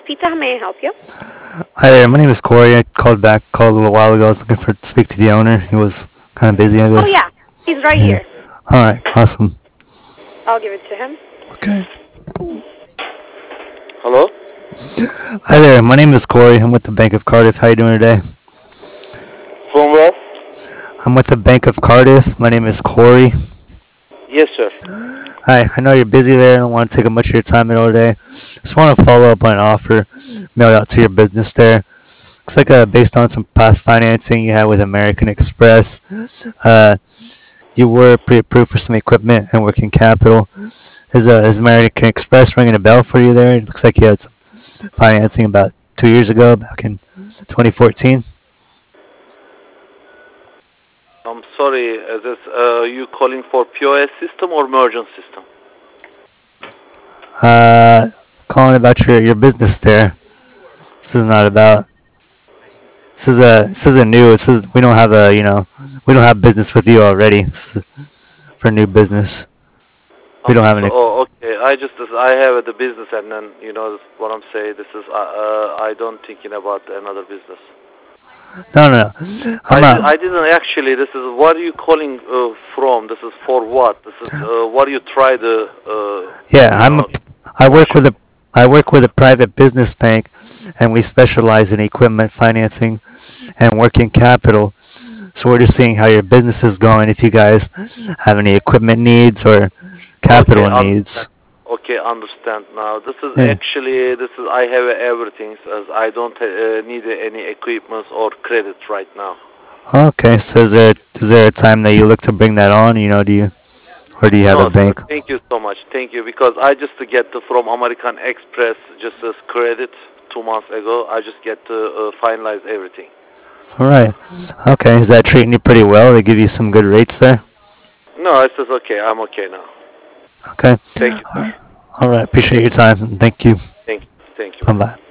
Pizza. How may I help you? Hi there, my name is Corey. I called a little while ago. I was looking to speak to the owner. He was kind of busy, I Oh guess. yeah, he's right Yeah. here. All right, awesome. I'll give it to him. Okay. Hello? Hi there, my name is Corey. I'm with the Bank of Cardiff. How you doing today? From where? I'm with the Bank of Cardiff. My name is Corey. Yes, sir. Hi, I know you're busy there. I don't want to take up much of your time at all today. Just want to follow up on an offer mailed out to your business there. Looks like based on some past financing you had with American Express, uh, you were pre-approved for some equipment and working capital. Is American Express ringing a bell for you there? It looks like you had some financing about 2 years ago, back in 2014. I'm sorry, is this you calling for POS system or merchant system? Uh, Calling about your business there. This is not about. This is a new. This is we don't have a we don't have business with you already. This is for new business. We don't have any. Oh, okay. I have the business, and then what I'm saying. This is I don't thinking about another business. No, no, no. I'm I not. didn't actually. This is what are you calling from? This is for what? This is what you try to Yeah, you know I work with question. a private business bank, and we specialize in equipment financing and working capital. So we're just seeing how your business is going. If you guys have any equipment needs or Okay, capital understand. needs. Okay, understand now. This is Yeah. actually this is I have everything as I don't need any equipment or credit right now. Okay. So is there a time that you look to bring that on? Do you have a No, sir. bank? Thank you so much. Thank you because I just get from American Express just as credit 2 months ago. I just get to finalize everything. All right. Okay. Is that treating you pretty well? They give you some good rates there. No, it's just okay. I'm okay now. Okay. Thank you, sir. All right. Appreciate your time. Thank you. Thank you. Thank you. Bye Bye. bye.